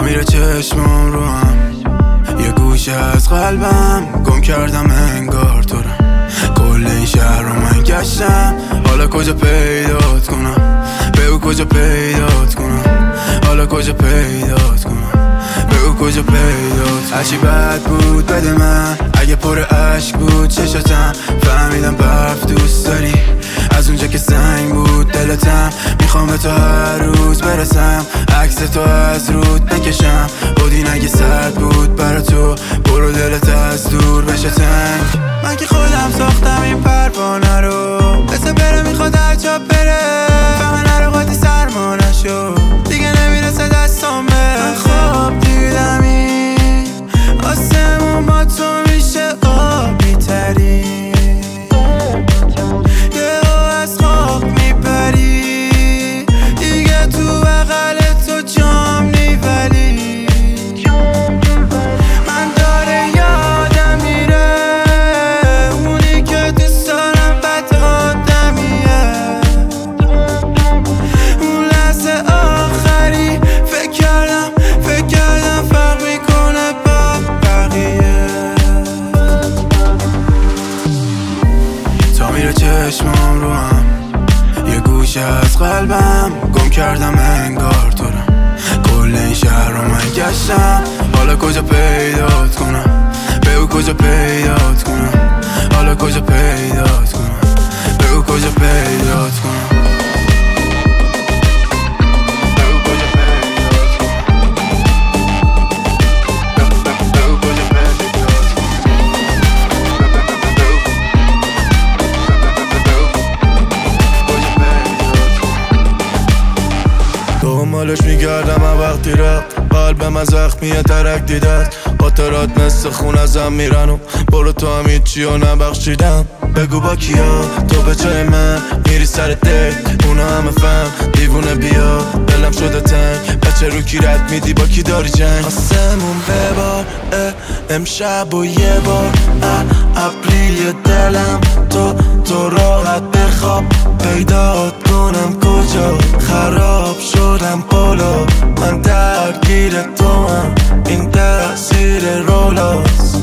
میره چشمام رو هم، یه گوشه از قلبم گم کردم انگار تو رو. کل این شهر رو من گشتم، حالا کجا پیدات کنم؟ بگو کجا پیدات کنم؟ حالا کجا پیدات کنم؟ بگو کجا پیدات. هرچی بد بود بده من، اگه پر عشق بود چشاتم، فهمیدم برف دوست داری از اونجا که سنگ بود دلتم. میخوام به تو هر روز برسم، عکس تو از رود بکشم. بودین اگه سرد بود برا تو، برو دلت از دور بشه تنگ. من که خودم ساختم این پروانه رو، بسه بره میخواد هر جا بره، فهمه نرو قاطی سرما نشو، دیگه نمیرسه دستام من خواب دیدم این آسمون با تو میشه آبی تری، یه از خواب میپری، دیگه تو بغل تو جام نیولی. من داره یادم میره اونی که دوست دارم بد آدمیه، اون لحظه آخری فکر کردم فرق میکنه با بقیه. تا میره چشمام رو هم، یه گوشه از قلبم گم کردم انگار تو رو. کل این شهر رو من گشتم، حالا کجا پیدات کنم؟ بگو کجا پیدات کنم؟ حالا کجا پیدات کنم؟ بگو کجا پیدات کنم؟ دنبالش میگردم من وقتی رفت، قلبم از زخمیه ترک دیدت، خاطرات مثل خون ازم میرن و برو تو هم هیچی و نبخشیدم. بگو با کیا تو به جای من میری سر دیت، اونا همه فهم دیوونه بیا، دلم شده تنگ، بچه رو کی رد میدی با کی داری جنگ؟ آسمون ببار امشب و یه بار ابری دلم، تو راحت بخواب، پیدات کنم کجا خراب شدم بالا، من درگیر تو هم این تأثیر رولاست.